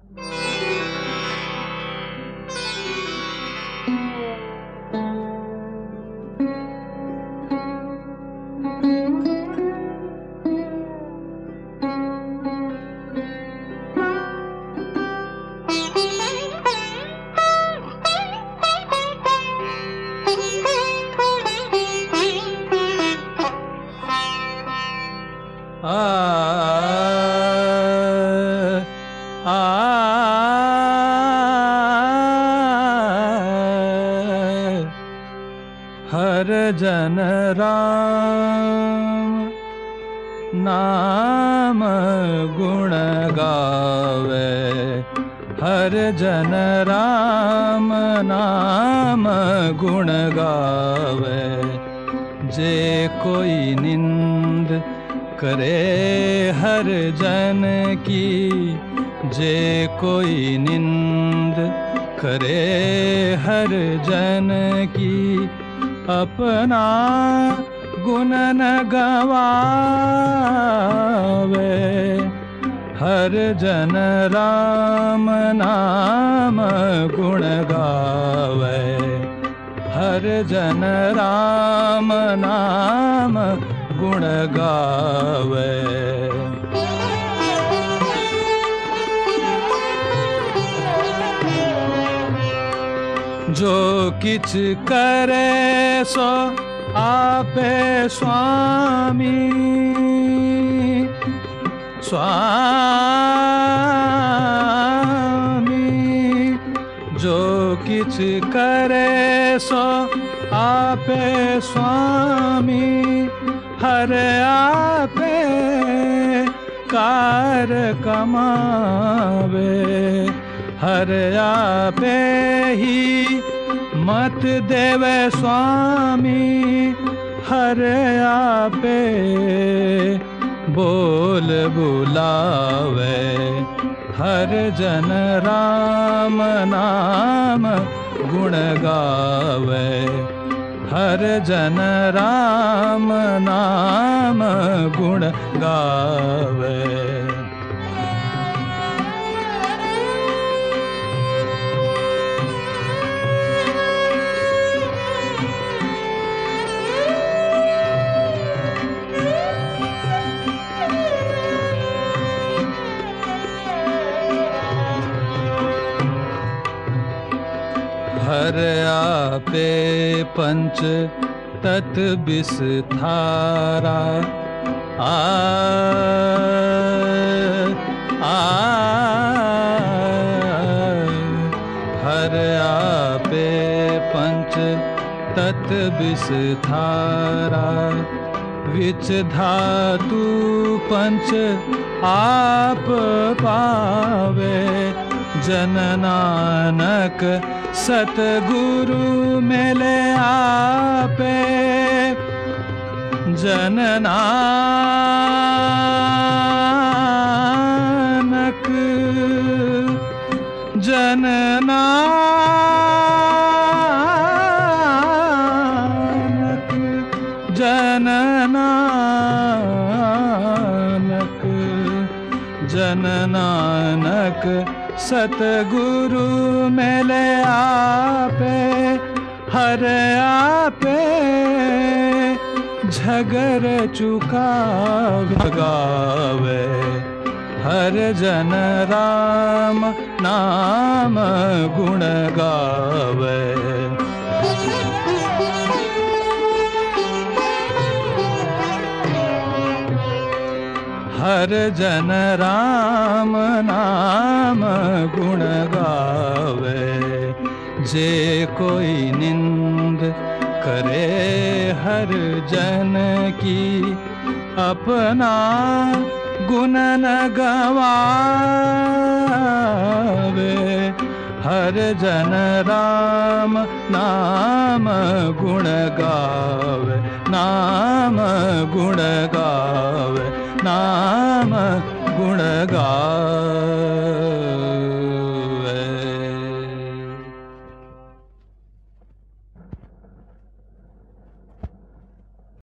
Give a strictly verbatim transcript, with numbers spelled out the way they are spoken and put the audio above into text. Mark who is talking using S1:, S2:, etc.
S1: हर जन राम नाम गुण गावे, हर जन राम नाम गुण गावे। जे कोई निंद करे हर जन की, जे कोई निंद करे हर जन की, अपना गुण न गवावे। हर जन राम नाम गुण गावे, हर जन राम नाम गुण गावे। जो किछ करे सो आपे स्वामी, स्वामी। जो किछ करे सो आपे स्वामी, हर आपे कार कमावे। हर आपे ही मत देवे स्वामी, हर आपे बोल बुलावे। हर जन राम नाम गुण गावे, हर जन राम नाम गुण गावे। हर आपे पंच तत् विस्तारा, आ आ हर आपे पंच तत् विस्तारा। विच धातु पंच आप पावे, जन नानक सतगुरु मिले आपे। जन नानक जन नानक जन नानक जन नानक सतगुरु मिले आपे। हर आपे झगर चुका गावे, हर जन राम नाम गुण गावे। हर जन राम नाम गुण गावे। जे कोई निंद करे हर जन की, अपना गुण न गवावे। हर जन राम नाम गुण गावे, नाम गुण गावे, नाम गुण गावे।